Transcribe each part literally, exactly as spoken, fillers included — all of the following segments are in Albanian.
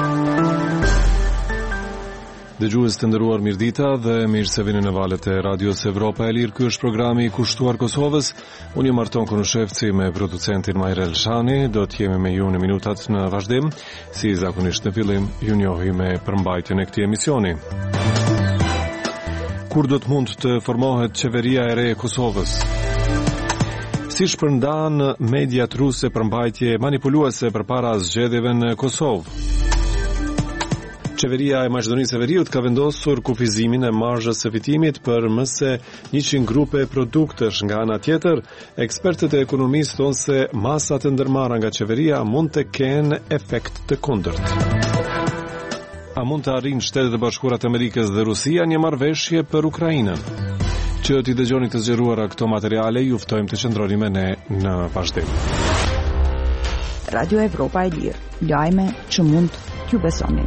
Dëgjues të nderuar, mirëdita dhe mirë se vini në valët e Radios Evropa e Lirë. Ky është programi i kushtuar Kosovës. Unë jam Arton Konushevci me producentin Majrel Shani. Do të jemi me ju në minutat në vazhdim. Si zakonisht në fillim, ju njohi me përmbajtjen e këtij emisioni. Kur do të mund të formohet qeveria e re e Kosovës? Si shpërndan mediat ruse përmbajtje manipuluese përpara zgjedhjeve në Kosovë? Qeveria e Maqedonisë së Veriut ka vendosur kufizimin e marzhës së fitimit për më se njëqind grupe produktësh. Nga ana tjetër, ekspertët e ekonomisë thonë se masat e ndërmarra nga qeveria mund të kenë efekt të kundërt. A mund të arrijnë Shtetet e Bashkuara të Amerikës dhe Rusia një marrëveshje për Ukrainën? Që t'i dëgjoni të zgjeruara këto materiale, ju ftojmë të qëndroni me ne në vazhdim. Radio Evropa e Lirë, lajme që mund t'ju besonin.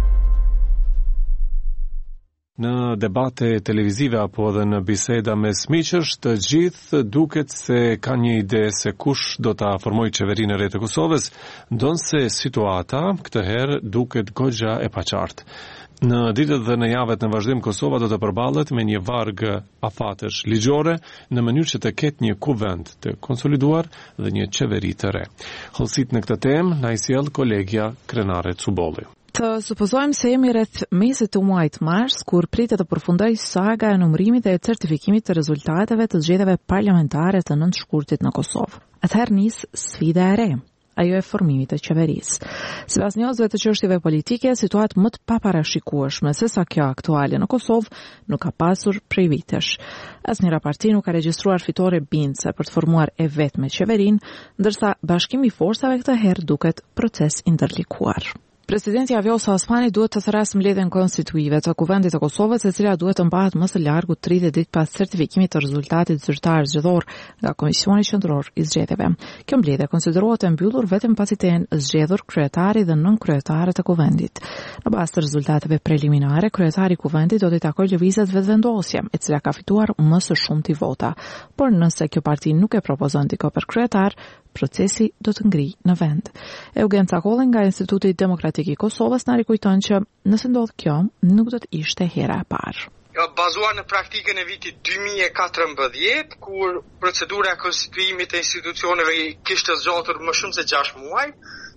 Në debate televizive apo edhe në biseda mes miqësh, të gjithë duket se ka një ide se kush do ta formojë qeverinë e re të Kosovës, ndonse situata këtë herë duket goxha e paqartë. Në ditët dhe në javët në vazhdim, Kosova do të përballet me një varg afatesh ligjore në mënyrë që të ketë një kuvend të konsoliduar dhe një qeveri të re. Hollësit në këtë temë na i sjell kolegja Krenare Cubolli. Të supozojmë se jemi rreth mesit të muajit mars, kur pritet të përfundoj saga e numërimit dhe e certifikimit të rezultateve të zgjedhjeve parlamentare të nëntë shkurtit në Kosovë. Atëherë nis sfida e re, ajo e formimit të qeverisë. Sipas njohësve të çështjeve politike, situatë më të paparashikueshme se sa kjo aktuale në Kosovë nuk ka pasur prej vitesh. Asnjëra parti nuk ka regjistruar fitore bindëse për të formuar e vetme qeverinë, ndërsa bashkimi i forcave këtë herë duket proces i ndërlikuar. Presidenti Vjosa Osmani duhet të thrasë mbledhjen konstituive të Kuvendit të Kosovës, e cila duhet të mbahet më së largu tridhjetë ditë pas certifikimit të rezultatit zyrtar zgjedhor nga Komisioni Qendror i Zgjedhjeve. Kjo mbledhje konsiderohet e mbyllur vetëm pasi të jenë zgjedhur kryetari dhe nënkryetari të Kuvendit. Në bazë të rezultateve preliminare, kryetari i Kuvendit do të takojë lëvizjet vetëvendosje, e cila ka fituar më së shumti vota. Por nëse kjo parti nuk e propozon dikë për kryetar, procesi do të ngrijë në vend. Eugen Cakolli nga Instituti Demokratik i Kosovës na rikujton që nëse ndodh kjo, nuk do të ishte hera e parë. Bazuar në praktikën e vitit dy mijë e katërmbëdhjetë, kur procedura e konstituimit të institucioneve kishte zgjatur më shumë se gjashtë muaj,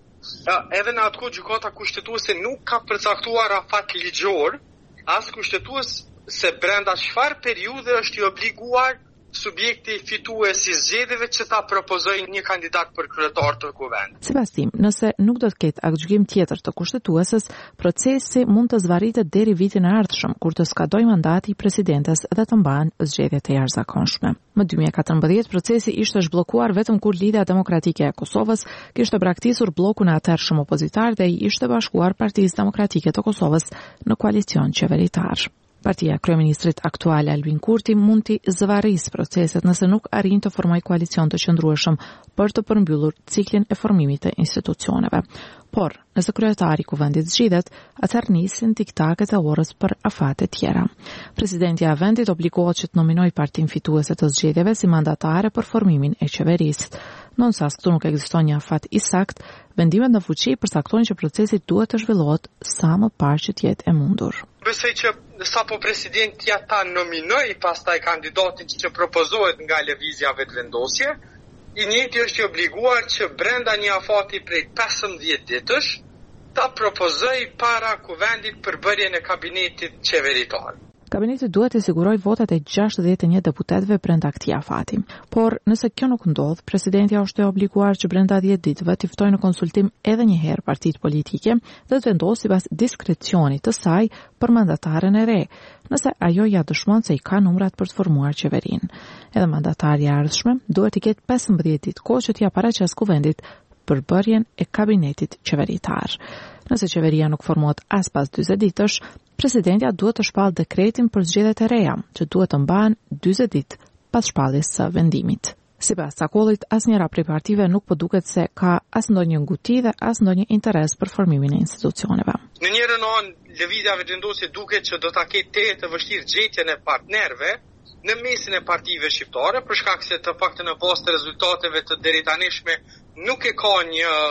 edhe në atë kohë gjykata kushtetuese nuk ka përcaktuar afat ligjor, as kushtetues se brenda çfarë periudhe është i obliguar subjekti fitues i zgjedhjeve që ta propozojë një kandidat për kryetar të Kuvendit. Sipas tim, nëse nuk do të ketë aktgjykim tjetër të kushtetuesës, procesi mund të zvarritet deri vitin e ardhshëm, kur të skadojë mandati i presidentes dhe të mbahen zgjedhjet e jashtëzakonshme. Më dy mijë e katërmbëdhjetë procesi ishte zhbllokuar vetëm kur Lidhja Demokratike e Kosovës kishte braktisur bllokun e atëhershëm opozitar dhe i ishte bashkuar Partisë Demokratike të Kosovës në koalicion qeveritar. Partia e kryeministrit aktuale Albin Kurti mund të zvarrisë proceset nëse nuk arrin të formojë koalicion të qëndrueshëm për të përmbyllur ciklin e formimit të institucioneve. Por, nëse kryetari i Kuvendit zgjidhet, atëherë nisin tiktaket e orës për afate tjera. Presidenti i vendit obligohet që të nominojë partinë fituese të zgjedhjeve si mandatare për formimin e qeverisë. Nëse këtu nuk ekziston një afat i saktë, vendimet në fuqi përcaktojnë që procesi duhet të zhvillohet sa më parë që të jetë e mundur. Besoj që sapo presidenti ata nominoi pastaj kandidatin që propozohet nga lëvizja vetëvendosje, i njëjti është i obliguar që brenda një afati prej pesëmbëdhjetë ditësh ta propozojë para Kuvendit përbërjen e kabinetit qeveritar. Kabineti duhet të sigurojë votat e gjashtëdhjetë e një deputetëve brenda këtij afati. Por nëse kjo nuk ndodh, presidenti është e obliguar që brenda dhjetë ditëve të ftojë në konsultim edhe një herë partitë politike dhe të vendosë sipas diskrecionit të saj për mandataren e re, nëse ajo ja dëshmon se i ka numrat për të formuar qeverinë. Edhe mandatari i ardhshëm duhet të ketë pesëmbëdhjetë ditë kohë që t'ia paraqesë Kuvendit për bërjen e kabinetit qeveritar. Nëse qeveria nuk formohet as pas dyzet ditësh, presidentja duhet të shpallë dekretin për zgjedhjet e reja, që duhet të mbahen dyzet ditë pas shpalljes së vendimit. Sipas Cakollit, asnjëra prej partive nuk po duket se ka as ndonjë nguti dhe as ndonjë interes për formimin e institucioneve. Në njërin anë, lëvizja vetëvendosje duket që do ta ketë të vështirë gjetjen e partnerëve në mesin e partive shqiptare, për shkak se të paktën në bazë të rezultateve të deri tanishme nuk e ka një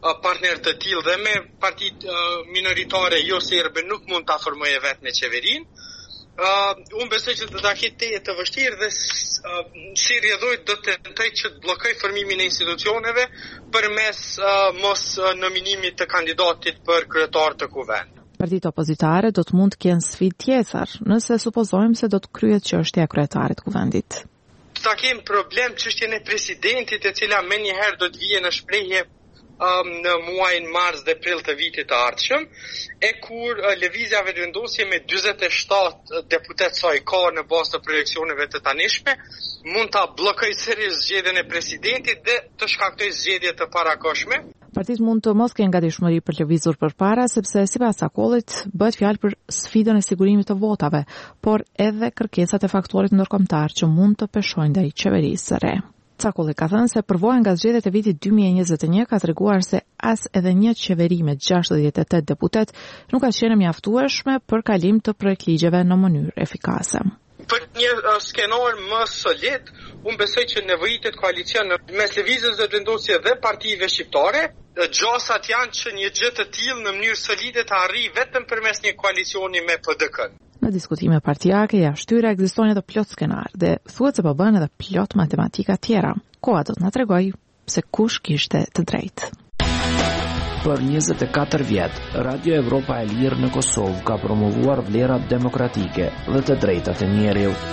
partner të tillë dhe me partitë uh, minoritare jo serbe nuk mund ta formojë vetë me qeverinë. Uh, unë besoj që do ta ketë të vështirë dhe uh, si rrjedhojt do të tentoj që të bllokoj formimin e institucioneve përmes uh, mos uh, nominimit të kandidatit për kryetar të kuvendit. Partitë opozitare do të mund të kenë sfidë tjetër, nëse supozojmë se do të kryhet çështja e kryetarit të kuvendit. Ta kemi problem çështjen e presidentit, e cila më njëherë do të vijë në shprehje Um, në muajin mars dhe prill të vitit të ardhshëm, e kur uh, lëvizja vendosje me dyzet e shtatë deputet sa i ka në bazë të projeksioneve të tanishme, mund ta bllokojë sërish zgjedhjen e presidentit dhe të shkaktojë zgjedhje të parakoshme. Partitë mund të mos kenë gatishmëri për lëvizur përpara, sepse sipas akollit bëhet fjalë për sfidën e sigurimit të votave, por edhe kërkesat e faktorit ndërkombëtar që mund të peshojnë ndaj qeverisë së re. Cakulli ka thënë se përvoja nga zgjedhjet e vitit dy mijë e njëzet e një ka treguar se as edhe një qeveri me gjashtëdhjetë e tetë deputet nuk ka qenë mjaftueshme për kalim të projektligjeve në mënyrë efikase. Për një uh, skenar më solid, unë besoj që nevojitet koalicion mes lëvizjes dhe vendosje dhe partive shqiptare, gjasat janë që një gjë të tillë në mënyrë solide të arrijë vetëm përmes një koalicioni me P D K-n. Në diskutime partijake jashtyra ekzistojnë edhe plot skenar dhe thuhet se po bën edhe plot matematika tjera. Koha do të na tregojë se kush kishte të drejtë. Për njëzet e katër vjet, Radio Evropa e Lirë në Kosovë ka promovuar vlerat demokratike dhe të drejtat e njeriut.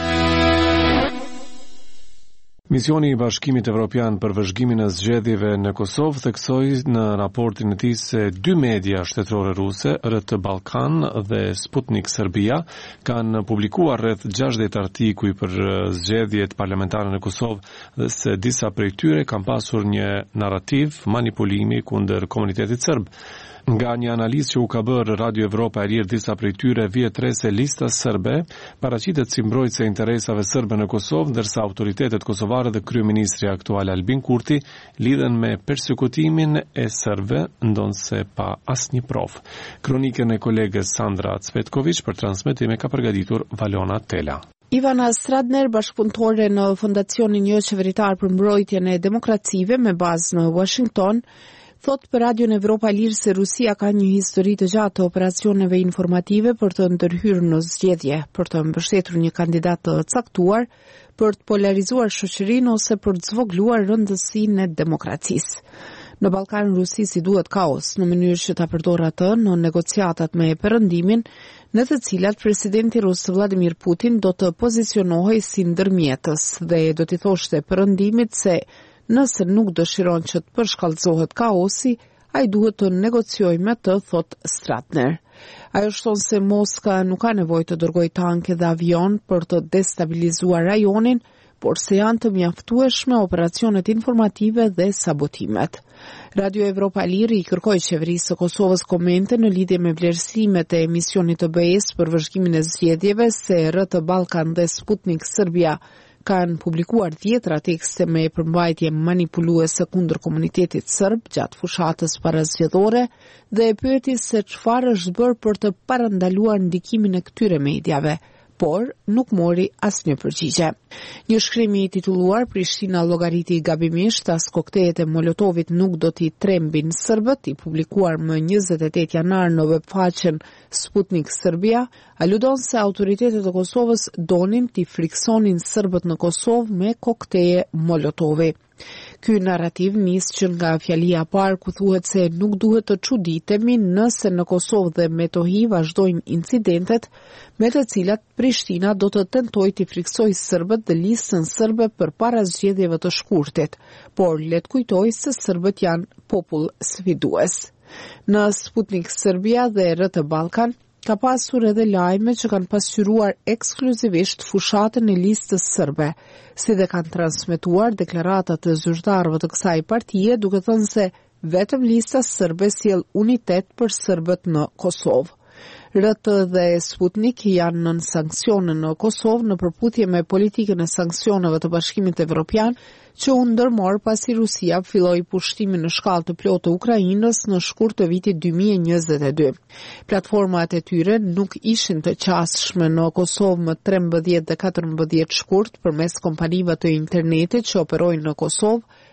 Misioni i Bashkimit Evropian për vëzhgimin e zgjedhjeve në Kosovë theksoi në raportin e tij se dy media shtetërore ruse, R T Ballkan dhe Sputnik Serbia, kanë publikuar rreth gjashtëdhjetë artikuj për zgjedhjet parlamentare në Kosovë dhe se disa prej tyre kanë pasur një narrativ manipulimi kundër komunitetit serb. Nga një analizë që u ka bërë Radio Evropa e Lirë, disa prej tyre vjet re se lista serbe paraqitet si mbrojtëse e interesave serbe në Kosovë, ndërsa autoritetet kosovare dhe kryeministri aktual Albin Kurti lidhen me persekutimin e serbëve, ndonse pa asnjë provë. Kronikën e kolegës Sandra Cvetković për transmetim e ka përgatitur Valona Tela. Ivana Stradner, bashkëpunëtore në Fondacionin jo qeveritar për mbrojtjen e demokracive me bazë në Washington, thot për Radion Evropa Lirë se Rusia ka një histori të gjatë të operacioneve informative për të ndërhyrë në zgjedhje, për të mbështetur një kandidat të caktuar, për të polarizuar shoqërinë ose për të zvogluar rëndësinë e demokracisë. Në Ballkan Rusi si duhet kaos në mënyrë që ta përdorë atë në negociatat me Perëndimin, në të cilat presidenti rus Vladimir Putin do të pozicionohej si ndërmjetës dhe do t'i thoshte Perëndimit se nëse nuk dëshiron që të përshkallëzohet kaosi, ai duhet të negociojë me të, thot Stratner. Ajo shton se Moska nuk ka nevojë të dërgojë tanke dhe avion për të destabilizuar rajonin, por se janë të mjaftueshme operacionet informative dhe sabotimet. Radio Evropa Lirë i kërkoi qeverisë së Kosovës komente në lidhje me vlerësimet e emisionit të B E-s për vëzhgimin e zgjedhjeve se R T Ballkan dhe Sputnik Serbia kanë publikuar dhjetra tekste me përmbajtje manipuluese kundër komunitetit serb gjatë fushatës parazgjedhore dhe e pyeti se çfarë është bërë për të parandaluar ndikimin e këtyre mediave, por nuk mori asnjë përgjigje. Një shkrim i titulluar Prishtina llogariti gabimisht as koktejet e Molotovit nuk do t'i trembin serbët, i publikuar më njëzet e tetë janar në webfaqen Sputnik Serbia, aludon se autoritetet e Kosovës donin t'i friksonin serbët në Kosovë me kokteje Molotovi. Ky narrativ nis që nga fjalia e parë ku thuhet se nuk duhet të çuditemi nëse në Kosovë dhe Metohi vazhdojnë incidentet me të cilat Prishtina do të tentojë të friksojë serbët dhe listën serbe përpara zgjedhjeve të shkurtit, por le të kujtoj se serbët janë popull sfidues. Në Sputnik Serbia dhe R T Ballkan ka pasur edhe lajme që kanë pasqyruar ekskluzivisht fushatën e listës serbe, si dhe kanë transmetuar deklaratat të zyrtarëve të kësaj partie, duke thënë se vetëm lista serbe sjell unitet për serbët në Kosovë. R T dhe Sputnik janë nën sanksione në Kosovë në përputhje me politikën e sanksioneve të Bashkimit Evropian, që u ndërmor pasi Rusia filloi pushtimin në shkallë të plotë të Ukrainës në shkurt të vitit dy mijë e njëzet e dy. Platformat e tyre nuk ishin të qasshme në Kosovë më trembëdhjetë dhe katërmbëdhjetë shkurt përmes kompanive të internetit që operojnë në Kosovë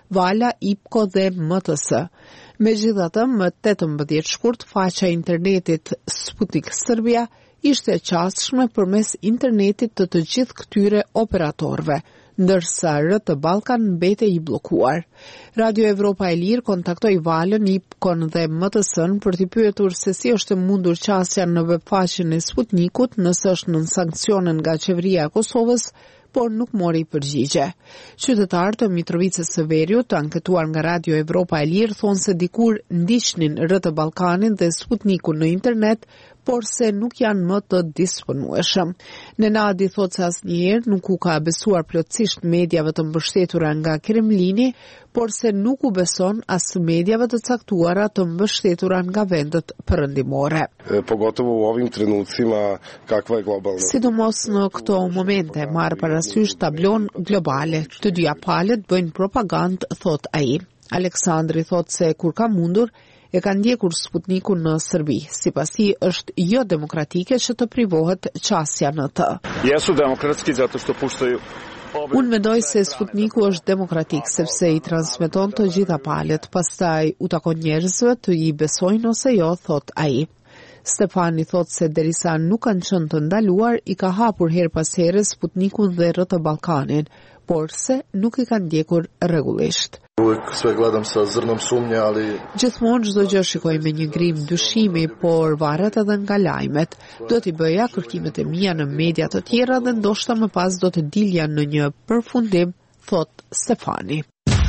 Vala, I P C O dhe M T S. Megjithatë, më tetëmbëdhjetë shkurt, faqja e internetit Sputnik Serbia ishte e qasshme përmes internetit të të gjithë këtyre operatorëve, ndërsa R T Ballkan mbete i bllokuar. Radio Evropa e Lirë kontaktoi Valën, I P C O-n dhe M T S-n për t'i pyetur se si është mundur qasja në webfaqen e Sputnikut nëse është nën sanksione nga qeveria e Kosovës, por nuk mori përgjigje. Qytetarë të Mitrovicës së Veriut, anketuar nga Radio Evropa e Lirë, thonë se dikur ndiqnin R T Ballkanin dhe Sputnikun në internet, por se nuk janë më të disponueshëm. Nenadi thotë se asnjëherë nuk u ka besuar plotësisht mediave të mbështetura nga Kremlini, por se nuk u beson as mediave të caktuara të mbështetura nga vendet perëndimore. Pogotovo u ovim trenucima kakva je globalna. Sidomos në këto momente marr parasysh tablon globale. Të dyja palët bëjnë propagandë, thot ai. Aleksandri thot se kur ka mundur e ka ndjekur Sputnikun në Serbi, sipas tij është jo demokratike që të privohet qasja në të. Jesu demokratski zato što puštaju. Unë mendoj se Sputniku është demokratik sepse i transmeton të gjitha palët, pastaj u takon njerëzve të i besojnë ose jo, thot ai. Stefani thot se derisa nuk kanë qenë të ndaluar, i ka hapur her pas here Sputnikun dhe R T Ballkanin, por se nuk i kanë ndjekur rregullisht. Uvek sve gledam sa zrnom sumnje, ali Gjithmonë çdo gjë shikoj me një grim dyshimi, por varet edhe nga lajmet. Do t'i bëja kërkimet e mia në media të tjera dhe ndoshta më pas do të dilja në një përfundim, thot Stefani.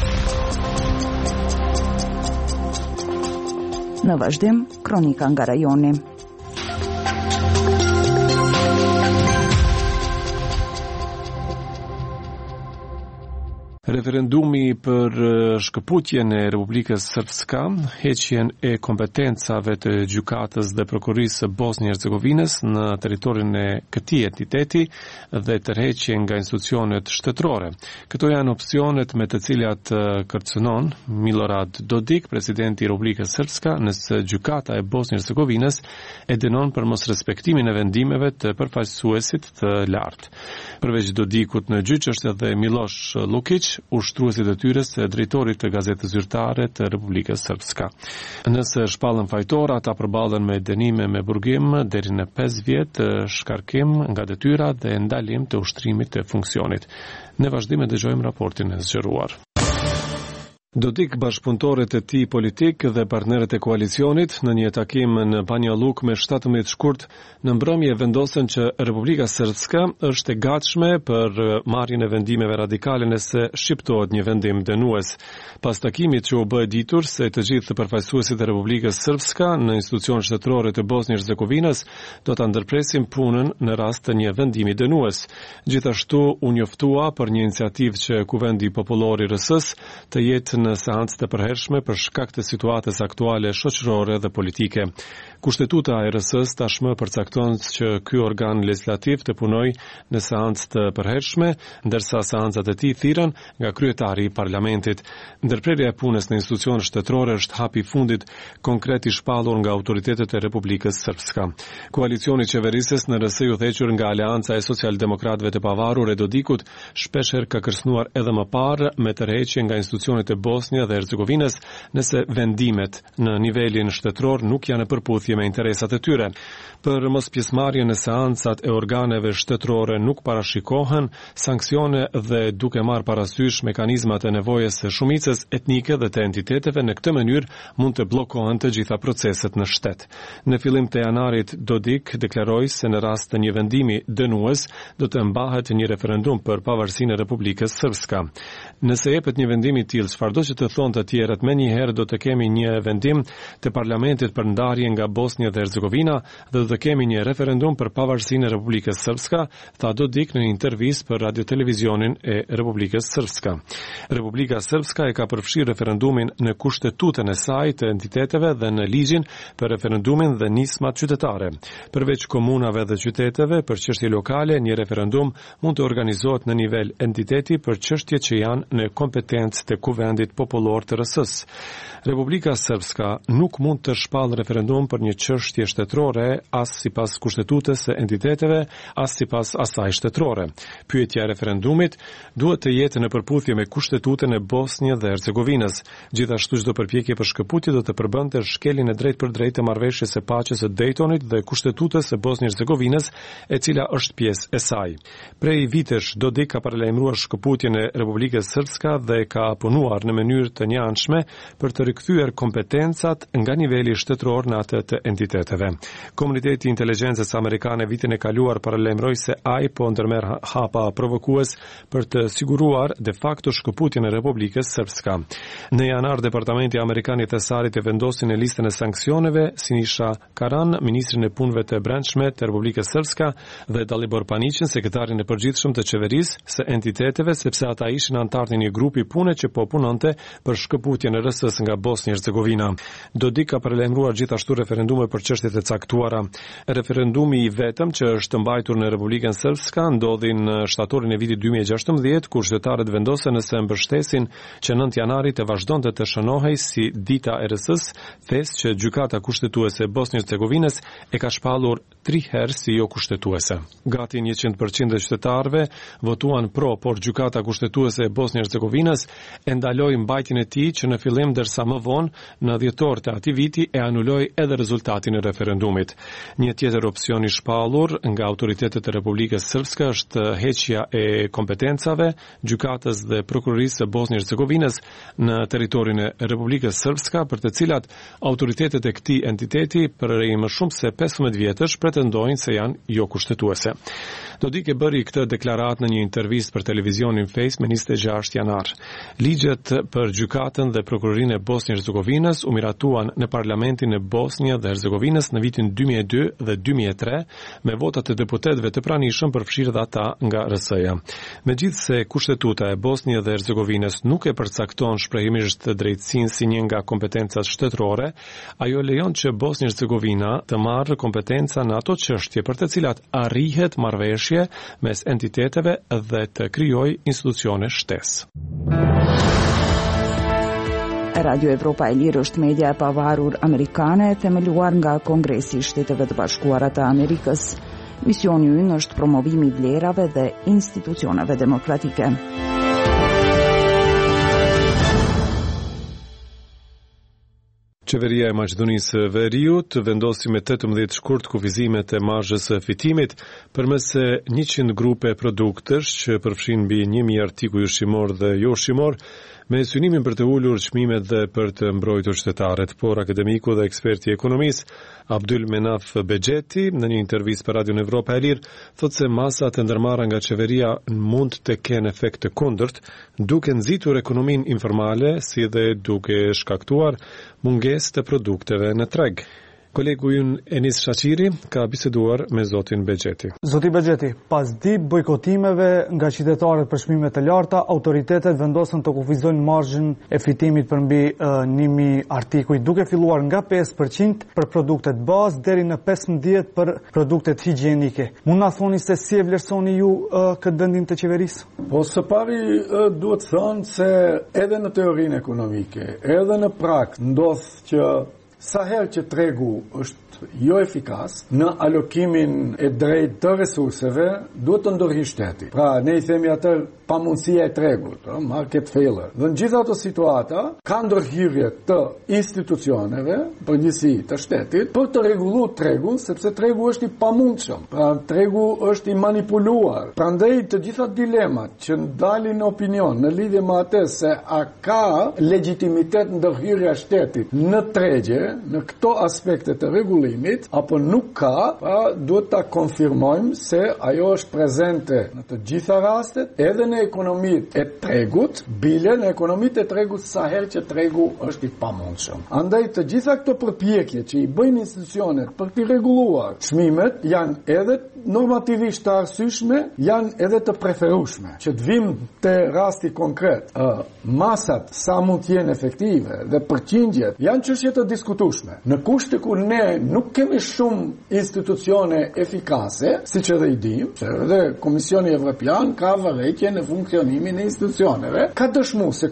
Në vazhdim, kronika nga rajoni. Referendumi për shkëputjen e Republikës Srpska, heqjen e kompetencave të gjykatës dhe prokurisë së Bosnjë-Hercegovinës në territorin e këtij entiteti dhe tërheqje nga institucionet shtetërore. Këto janë opsionet me të cilat kërcënon Milorad Dodik, presidenti i Republikës Srpska, nëse gjykata e Bosnjë-Hercegovinës e dënon për mos respektimin e vendimeve të përfaqësuesit të lartë. Përveç Dodikut në gjyq është edhe Miloš Lukić, ushtruesit e tyre se drejtorit të gazetës zyrtare të Republikës Srpska. Nëse shpallën fajtor, ata përballen me dënime me burgim deri në pesë vjet, shkarkim nga detyra dhe ndalim të ushtrimit të funksionit. Në vazhdim e dëgjojmë raportin e zgjeruar. Dodik, bashkëpunëtorët e tij politik dhe partnerët e koalicionit në një takim në Banja Luka me shtatëmbëdhjetë shkurt në mbrëmje vendosen që Republika Srpska është e gatshme për marrjen e vendimeve radikale nëse shqiptohet një vendim dënues. Pas takimit që u bë ditur se të gjithë përfaqësuesit e Republikës Srpska në institucionet shtetërore të Bosnjë-Hercegovinës do ta ndërpresin punën në rast të një vendimi dënues. Gjithashtu u njoftua për një iniciativë që Kuvendi Popullor i R S-s të jetë në seancë të përhershme për shkak të situatës aktuale shoqërore dhe politike. Kushtetuta e R S-s tashmë përcakton që ky organ legislativ të punojë në seancë të përhershme, ndërsa seancat e tij thirren nga kryetari i parlamentit. Ndërprerja e punës në institucione shtetërore është hapi i fundit konkret i shpallur nga autoritetet e Republikës Srpska. Koalicioni qeverisës në R S i udhëhequr nga Aleanca e Socialdemokratëve të Pavarur e Dodikut shpeshherë ka kërcënuar edhe më parë me tërheqje nga institucionet e Bosnjë dhe Hercegovinës nëse vendimet në nivelin shtetëror nuk janë në përputhje me interesat e tyre. Për mos pjesëmarrje në seancat e organeve shtetërore nuk parashikohen sanksione dhe duke marrë parasysh mekanizmat e nevojës së shumicës etnike dhe të entiteteve, në këtë mënyrë mund të bllokohen të gjitha proceset në shtet. Në fillim të janarit, Dodik deklaroi se në rast të një vendimi dënues do të mbahet një referendum për pavarësinë e Republikës Srpska. Nëse jepet një vendim i tillë, çfarëdo që të thonë të tjerët, menjëherë do të kemi një vendim të parlamentit për ndarje nga Bosnja dhe Hercegovina dhe do të kemi një referendum për pavarësinë e Republikës Srpska, tha Dodik në një intervistë për radio-televizionin e Republikës Srpska. Republika Srpska e ka përfshirë referendumin në kushtetutën e saj të entiteteve dhe në ligjin për referendumin dhe nismat qytetare. Përveç komunave dhe qyteteve për çështje lokale, një referendum mund të organizohet në nivel entiteti për çështje që janë në kompetencë të Kuvendit referendumit popullor të R S-s. Republika Srpska nuk mund të shpallë referendum për një çështje shtetërore as sipas kushtetutës së entiteteve, as sipas asaj shtetërore. Pyetja e referendumit duhet të jetë në përputhje me kushtetutën e Bosnjë dhe Hercegovinës. Gjithashtu çdo përpjekje për shkëputje do të përbënte shkeljen e drejtë për drejtë të marrëveshjes së paqes së Daytonit dhe kushtetutës së Bosnjë-Hercegovinës, e cila është pjesë e saj. Prej vitesh Dodik ka paralajmëruar shkëputjen e Republikës Srpska dhe ka punuar në mënyrë të njëanshme për të rikthyer kompetencat nga niveli shtetëror në atë të entiteteve. Komuniteti i inteligjencës amerikane vitin e kaluar paralajmëroi se ai po ndërmerr hapa provokues për të siguruar de facto shkëputjen e Republikës Srpska. Në janar, Departamenti Amerikan i Thesarit e vendosi në listën e sanksioneve Siniša Karan, ministrin e punëve të brendshme të Republikës Srpska, dhe Dalibor Paniqin, sekretarin e përgjithshëm të qeverisë së entiteteve, sepse ata ishin anëtar të një grupi pune që po punonte për shkëputjen e R S-s nga Bosnjë-Hercegovina. Dodik ka paralajmëruar gjithashtu referendume për çështjet e caktuara. Referendumi i vetëm që është mbajtur në Republikën Srpska ndodhi në shtatorin e vitit dy mijë e gjashtëmbëdhjetë, kur qytetarët vendosën nëse mbështesin që nëntë janarit të vazhdonte të shënohej si dita e R S-s, festë që gjykata kushtetuese e Bosnjë-Hercegovinës e ka shpallur tri herë si jo kushtetuese. Gati njëqind përqind e qytetarëve votuan pro, por gjykata kushtetuese e Bosnjë-Hercegovinës e ndaloi mbajtjen e tij që në fillim, dërsa më vonë në dhjetor të atij viti e anuloi edhe rezultatin e referendumit. Një tjetër opsion i shpallur nga autoritetet e Republikës Srpske është heqja e kompetencave gjykatës dhe prokurorisë së Bosnjë-Hercegovinës në territorin e Republikës Srpska, për të cilat autoritetet e këtij entiteti për më shumë se pesëmbëdhjetë vjetësh pretendojnë se janë jo kushtetuese. Dodik e bëri këtë deklaratë në një intervistë për televizionin Face me njëzet e gjashtë janar. Ligjet për gjykatën dhe prokurorinë e Bosnjë-Hercegovinës u miratuan në Parlamentin e Bosnjë dhe Hercegovinës në vitin dy mijë e dy dhe dy mijë e tre me votat e deputetëve të pranishëm, përfshirë dhe ata nga R S-ja. Megjithse kushtetuta e Bosnjë dhe Hercegovinës nuk e përcakton shprehimisht drejtësinë si një nga kompetencat shtetërore, ajo lejon që Bosnjë-Hercegovina të marrë kompetenca në ato çështje për të cilat arrihet marrëveshje mes entiteteve dhe të krijojë institucione shtesë. Radio Evropa e Lirë është media e pavarur amerikane e themeluar nga Kongresi i Shteteve të Bashkuara të Amerikës. Misioni i ynë është promovimi i vlerave dhe institucioneve demokratike. Qeveria e Maqedonisë së Veriut vendosi me tetëmbëdhjetë shkurt kufizimet e marzhës së fitimit përmes njëqind grupe produktësh që përfshin mbi një mijë artikuj ushqimor dhe jo ushqimor, me synimin për të ulur çmimet dhe për të mbrojtur qytetarët. Por akademiku dhe eksperti i ekonomisë Abdul Menaf Bexheti në një intervistë për Radio Evropa e Lirë thotë se masat e ndërmarra nga qeveria mund të kenë efekt të kundërt, duke nxitur ekonominë informale si dhe duke shkaktuar mungesë të produkteve në treg. Kolegu ynë Enis Shaqiri ka biseduar me zotin Bexheti. Zoti Bexheti, pas di bojkotimeve nga qytetarët për çmime të larta, autoritetet vendosën të kufizojnë marzhën e fitimit për mbi uh, një mijë artikuj, duke filluar nga pesë përqind për produktet bazë deri në pesëmbëdhjetë për produktet higjienike. Mund na thoni se si e vlerësoni ju uh, këtë vendim të qeverisë? Po së pari uh, duhet thënë se edhe në teorinë ekonomike, edhe në prakt ndodh që sa herë që tregu është jo efikas në alokimin e drejtë të resurseve, duhet të ndërhyjë shteti. Pra, ne i themi atë pamundësia e tregut, market failure. Dhe në gjitha ato situata, ka ndërhyrje të institucioneve, përgjithësi të shtetit, për të rregulluar tregun, sepse tregu është i pamundshëm. Pra, tregu është i manipuluar. Prandaj të gjitha dilemat që ndalin në opinion në lidhje me atë se a ka legjitimitet ndërhyrja e shtetit në tregje, në këto aspekte të rregullimit, apo nuk ka, pra duhet ta konfirmojmë se ajo është prezente në të gjitha rastet, edhe në ekonomitë e tregut, bile në ekonomitë e tregut sa herë që tregu është i pamundshëm. Andaj të gjitha këto përpjekje që i bëjnë institucionet për të rregulluar çmimet janë edhe normativisht të arsyeshme, janë edhe të preferueshme. Që të vim te rasti konkret, uh, masat sa mund të jenë efektive dhe përqindjet janë çështje të diskutueshme. Në kushte ku ne nuk kemi shumë institucione efikase, siç edhe i dim, se edhe Komisioni Evropian ka vërejtje në funksionimin e institucioneve, ka dëshmuar se këto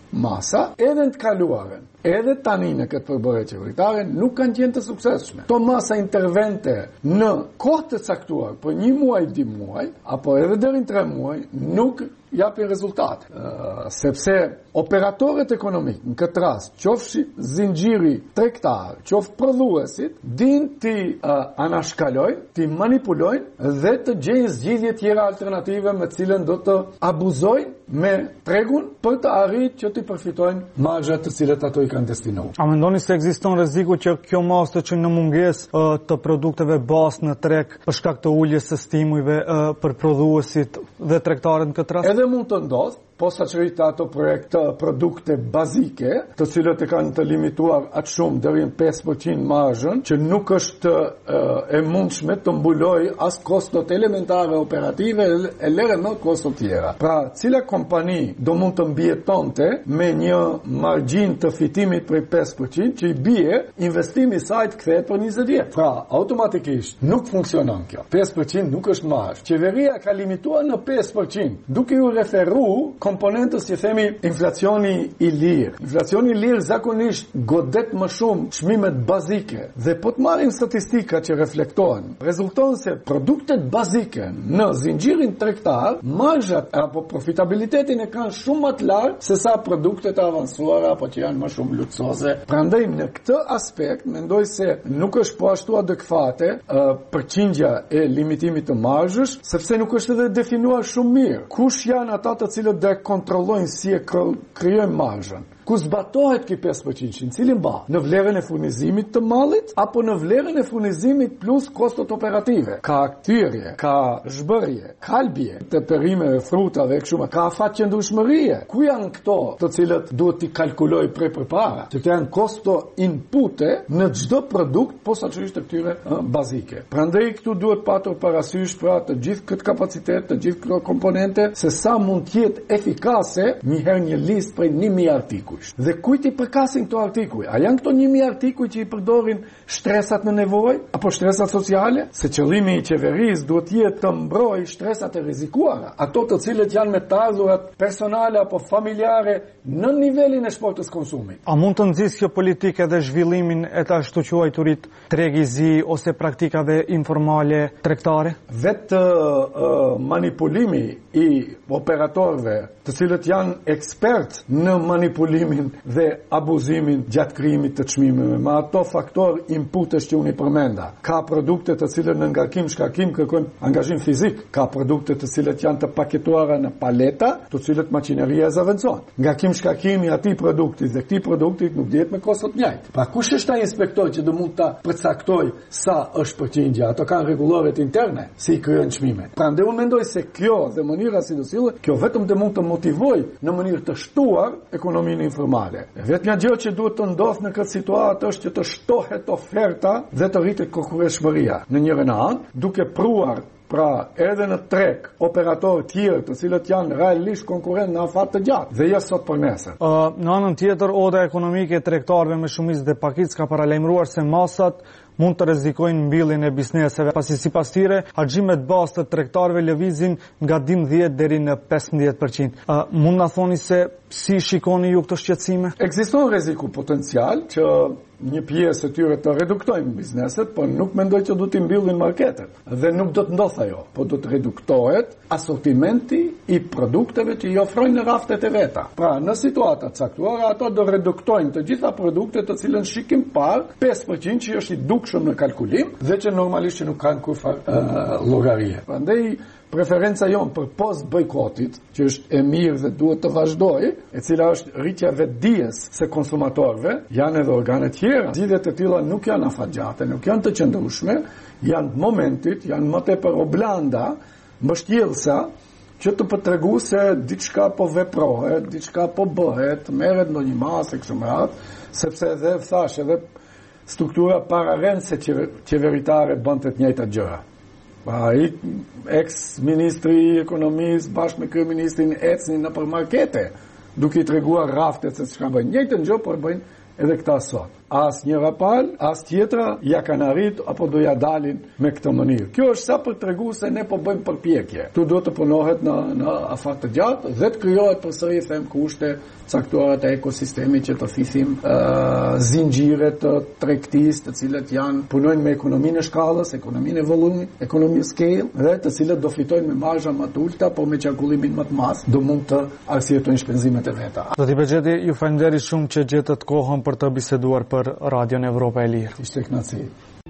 masa, edhe në të kaluaren, edhe tani në këtë përbërje qeveritare nuk kanë qenë të suksesshme. To masa intervente në kohë të caktuar, për një muaj, di muaj, apo edhe deri në tre muaj, nuk japin rezultate. Uh, sepse operatorët ekonomik, në këtë rast, qofshi zinxhiri tregtar, qoftë prodhuesit, din të uh, anashkalojnë, të manipulojnë dhe të gjejnë zgjidhje tjera alternative me cilën do të abuzojnë me tregun për të arritur që të përfitojnë marzhat të cilat ato i kanë destinuar. A mendoni se ekziston rreziku që kjo masë të çojë në mungesë uh, të produkteve bazë në treg për shkak të uljes së stimujve uh, për prodhuesit dhe tregtarët në këtë rast? Edhe mund të ndodhë, posaçërisht ato projekte produkte bazike, të cilët e kanë të limituar atë shumë deri në pesë përqind marzhën, që nuk është e, e mundshme të mbulojë as kostot elementare operative e lere më kostot tjera. Pra, cila kompani do mund të mbijetonte me një margjin të fitimit prej pesë përqind që i bie investimi i saj të kthehet për njëzet vjet. Pra, automatikisht nuk funksionon kjo. pesë përqind nuk është marzh. Qeveria ka limituar në pesë përqind, duke ju referuar komponentës që themi inflacioni i lirë. Inflacioni i lirë zakonisht godet më shumë çmimet bazike. Dhe po të marrim statistika që reflektohen, rezulton se produktet bazike në zinxhirin tregtar, marzhat apo profitabilitetin e kanë shumë më të lartë se sa produktet e avancuara apo që janë më shumë luksoze. Prandaj në këtë aspekt mendoj se nuk është po ashtu adekvate uh, përqindja e limitimit të marzhës, sepse nuk është edhe definuar shumë mirë. Kush janë ata të cilët dhe kontrollojnë si e krijojnë marzhën? Ku zbatohet ky pesë përqind, në cilin ba? Në vlerën e furnizimit të mallit apo në vlerën e furnizimit plus kostot operative? Ka ktyrje, ka zhbërje, kalbje, të perimeve, frutave, kështu, ka afat qëndrueshmërie. Ku janë këto të cilët duhet t'i kalkuloj prej përpara? Që të janë kosto inpute në çdo produkt posaçërisht të këtyre uh, bazike. Prandaj këtu duhet patur parasysh pra të gjithë këtë kapacitet, të gjithë këto komponente, se sa mund të jetë efikase një herë një listë prej një mijë artikuj. Dhe kujt i përkasin këto artikuj? A janë këto një mijë artikuj që i përdorin shtresat në nevojë apo shtresat sociale? Se qëllimi i qeverisë duhet jetë të mbrojë shtresat e rrezikuara, ato të cilët janë me të ardhurat personale apo familjare në nivelin e shportës konsumit. A mund të nxjisë kjo politikë edhe zhvillimin e të ashtu quajturit tregizi ose praktikave informale tregtare? Vetë uh, manipulimi i operatorëve, të cilët janë ekspert në manipulimin dhe abuzimin gjatë krijimit të çmimeve, me ato faktor inputesh që unë i përmenda. Ka produkte të cilët në ngarkim shkarkim kërkojnë angazhim fizik, ka produkte të cilët janë të paketuara në paleta, të cilët maqineria e zaventson. Ngarkim shkarkimi atij produktit dhe këtij produktit nuk dihet me kosto të njëjtë. Pra kush është ai inspektor që do mund ta përcaktoj sa është përqindja? Ato kanë rregulloret interne si i krijojnë çmimet. Prandaj unë mendoj se kjo dhe mënyra si do sillet, kjo vetëm të mund të motivoj në mënyrë të shtuar ekonominë informale. Vetëm një gjë që duhet të ndodhë në këtë situatë është që të shtohet oferta dhe të rritet konkurrenshmëria në njërin anë, duke pruar pra edhe në treg operatorë tjerë të cilët janë realisht konkurrent në afat të gjatë dhe jo sot për nesër. Uh, në anën tjetër, oda ekonomike e tregtarëve me shumicë dhe pakicë ka paralajmëruar se masat mund të rrezikojnë mbylljen e bizneseve, pasi sipas tyre harxhimet bazë të tregtarëve lëvizin nga dhjetë deri në pesëmbëdhjetë përqind. Uh, mund na thoni se si shikoni ju këto shqetësime? Ekziston rreziku potencial që një pjesë e tyre të reduktojnë bizneset, por nuk mendoj që do t'i mbyllin marketet. Dhe nuk do të ndodhë ajo, por do të reduktohet asortimenti i produkteve që i ofrojnë në raftet e veta. Pra, në situata të caktuara, ato do reduktojnë të gjitha produktet të cilën shikim parë pesë përqind që është i dukshëm në kalkulim dhe që normalisht që nuk kanë kurfar uh, llogarie. Prandaj preferenca jonë për post bojkotit, që është e mirë dhe duhet të vazhdojë, e cila është rritja vetdijes së konsumatorëve, janë edhe organe tjera. Zgjidhjet e tilla nuk janë afatgjate, nuk janë të qëndrueshme, janë të momentit, janë më tepër oblanda, mbështjellësa, që të përtregu se diçka po veprohet, diçka po bëhet, merret ndonjë masë kështu me radhë, sepse edhe thash edhe struktura pararendse qeveritare bën të njëjtat gjëra. Ai ex-ministri i ekonomisë bashkë me kryeministrin ecnin në përmarkete, duke i treguar raftet se çka bëjnë. Njëjtën gjë po bëjnë edhe këta sot. as një rapal, as tjetra ja kanë arrit apo do ja dalin me këtë mënyrë. Kjo është sa për tregu se ne po bëjmë përpjekje. Tu do të punohet në në afat të gjatë dhe të krijohet përsëri them kushte caktuara të ekosistemit që të fisim uh, zinxhire të tregtisë, të cilët janë punojnë me ekonominë e shkallës, ekonominë e volumit, ekonominë scale dhe të cilët do fitojnë me marzha më të ulta, por me qarkullimin më të madh do mund të arsyetojnë shpenzimet e veta. Zoti Bexheti, ju falenderoj shumë që gjetët kohën për të biseduar për Radion Evropa e Lirë. Ishte kënaqësi.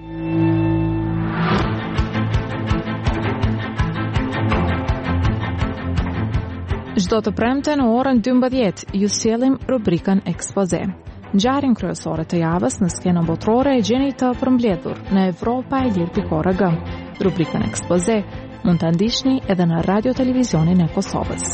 Çdo të premte në orën dymbëdhjetë ju sjellim rubrikën Ekspoze. Ngjarjen kryesore të javës në skenën botërore e gjeni të përmbledhur në Evropa e Lirë pikë org. Rubrikën Ekspoze mund ta ndiqni edhe në Radio Televizionin e Kosovës.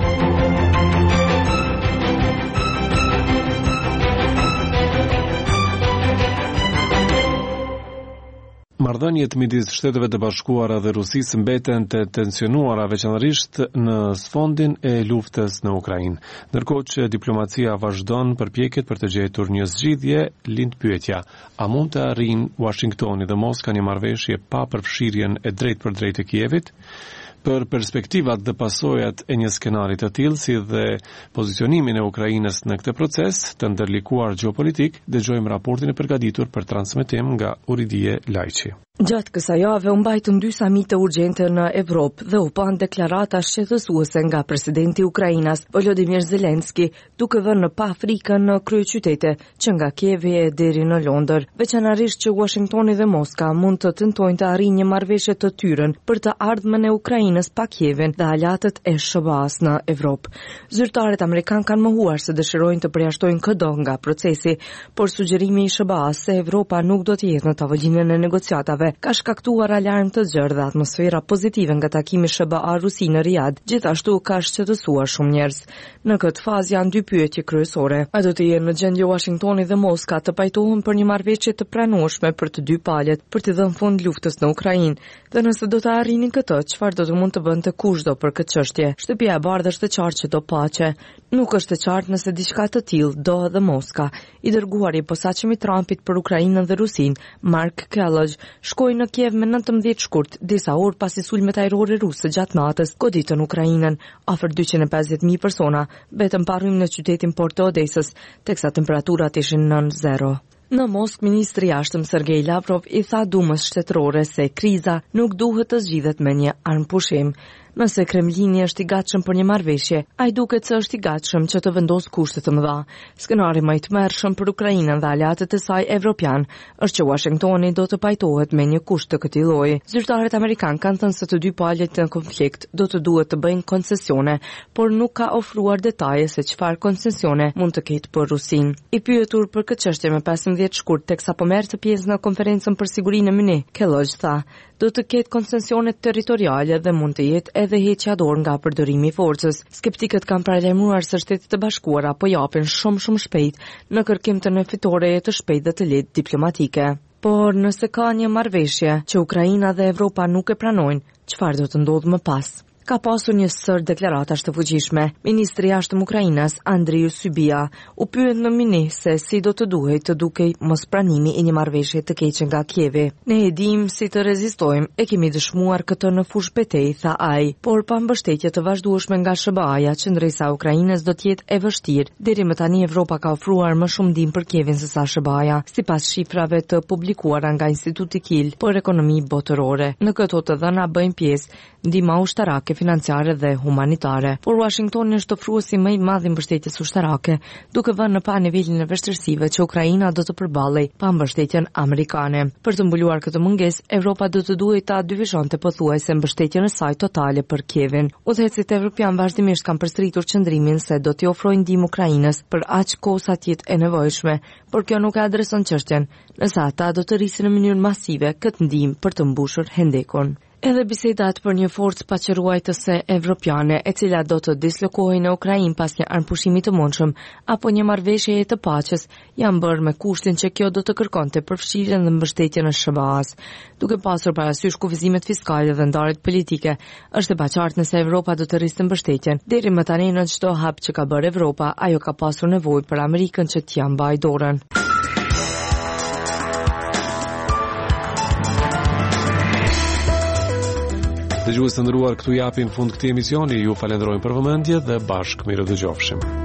Marrëdhëniet midis Shteteve të Bashkuara dhe Rusisë mbeten të tensionuara veçanërisht në sfondin e luftës në Ukrainë. Ndërkohë që diplomacia vazhdon përpjekjet për të gjetur një zgjidhje, lind pyetja: a mund të arrijnë Washingtoni dhe Moska një marrëveshje pa përfshirjen e drejt për drejt të Kievit? Për perspektivat dhe pasojat e një skenari të tillë, si dhe pozicionimin e Ukrainës në këtë proces të ndërlikuar gjeopolitik, dëgjojmë raportin e përgatitur për transmetim nga Uridie Lajçi. Gjatë kësaj jave u mbajtën dy samite urgjente në Evropë dhe u pan deklarata shqetësuese nga presidenti i Ukrainës, Volodymyr Zelensky, duke vënë në pa frikën në kryeqytete, që nga Kievi e deri në Londër, veçanërisht që Washingtoni dhe Moska mund të tentojnë të arrijnë një marrëveshje të tyrën për të ardhmen e Ukrainës pa Kievin dhe aleatët e S B A-s në Evropë. Zyrtarët amerikan kanë mohuar se dëshirojnë të përjashtojnë çdo nga procesi, por sugjerimi i S B A-s se Evropa nuk do të jetë në tavolinën e negociatave ka shkaktuar alarm të gjerë dhe atmosfera pozitive nga takimi S B A-Rusi në Riyadh, gjithashtu ka shqetësuar shumë njerëz. Në këtë fazë janë dy pyetje kryesore: a do të jenë në gjendje Washingtoni dhe Moska të pajtohen për një marrëveshje të pranueshme për të dy palët për të dhënë fund luftës në Ukrainë? Dhe nëse do të arrinin këtë, çfarë do të mund të bënte kushdo për këtë çështje? Shtëpia e Bardhë është e qartë që do paqe. Nuk është e qartë nëse diçka të tillë do edhe Moska. I dërguari i posaçëm i Trumpit për Ukrainën dhe Rusinë, Mark Kellogg, shkoi në Kiev me nëntëmbëdhjetë shkurt, disa orë pasi sulmet ajrore ruse gjatë natës goditën Ukrainën. Afër dyqind e pesëdhjetë mijë persona betën pa rrymë në qytetin port të Odesës, teksa temperaturat ishin nën zero. Në Moskë, ministri i jashtëm Sergej Lavrov i tha Dumës shtetërore se kriza nuk duhet të zgjidhet me një armpushim. Nëse Kremlini është i gatshëm për një marrëveshje, ai duket se është i gatshëm që të vendosë kushte të mëdha. Skenari më i tmerrshëm për Ukrainën dhe aleatët e saj evropian është që Washingtoni do të pajtohet me një kusht të këtij lloji. Zyrtarët amerikanë kanë thënë se të dy palët në konflikt do të duhet të bëjnë koncesione, por nuk ka ofruar detaje se çfarë koncesione mund të ketë për Rusinë. I pyetur për këtë çështje me pesëmbëdhjetë shkurt teksa po merrte pjesë në konferencën për sigurinë e Munich, Kellogg tha: do të ketë koncesione territoriale dhe mund të jetë edhe heqja dorë nga përdorimi i forcës. Skeptikët kanë paralajmëruar se Shtetet e Bashkuara po japin shumë shumë shpejt në kërkim të një fitoreje të shpejtë dhe të lehtë diplomatike. Por nëse ka një marrëveshje që Ukraina dhe Evropa nuk e pranojnë, çfarë do të ndodhë më pas? Ka pasur një sër deklaratash të fuqishme. Ministri i jashtëm Ukrainës, Andriy Sybiha, u pyet në Munich se si do të duhej të dukej mospranimi i një marrëveshje të keqe nga Kievi. Ne e dim si të rezistojmë, e kemi dëshmuar këtë në fush betejë, tha ai, por pa mbështetje të vazhdueshme nga S B A-ja, qendresa e Ukrainës do të jetë e vështirë. Deri më tani Evropa ka ofruar më shumë ndihmë për Kievin se sa S B A-ja, sipas shifrave të publikuara nga Instituti Kiel për ekonomi botërore. Në këto të dhëna bëjnë pjesë ndihma ushtarake, financiare dhe humanitare. Por Washingtoni është ofruesi më i madh i mbështetjes ushtarake, duke vënë në pa nivelin e vështirësive që Ukraina do të përballej pa mbështetjen amerikane. Për të mbuluar këtë mungesë, Evropa do të duhej ta dyfishonte pothuajse mbështetjen e saj totale për Kievin. Udhëheqësit evropian vazhdimisht kanë përsëritur qëndrimin se do t'i ofrojnë ndihmë Ukrainës për aq kohë sa të jetë e nevojshme, por kjo nuk e adreson çështjen, nëse ata do të rrisin në mënyrë masive këtë ndihmë për të mbushur hendekun. Edhe bisedat për një forcë paqëruajtëse evropiane, e cila do të dislokohej në Ukrainë pas një armpushimi të mundshëm apo një marrëveshje të paqes, janë bërë me kushtin që kjo do të kërkonte përfshirjen dhe mbështetjen e S B A-s. Duke pasur parasysh kufizimet fiskale dhe ndarjet politike, është e paqartë nëse Evropa do të rrisë mbështetjen. Deri më tani në çdo hap që ka bërë Evropa, ajo ka pasur nevojë për Amerikën që t'i mbajë dorën. Dëgjues të nderuar, këtu japin fund këtij emisioni. Ju falenderojmë për vëmendje dhe bashkë miru dëgjofshim.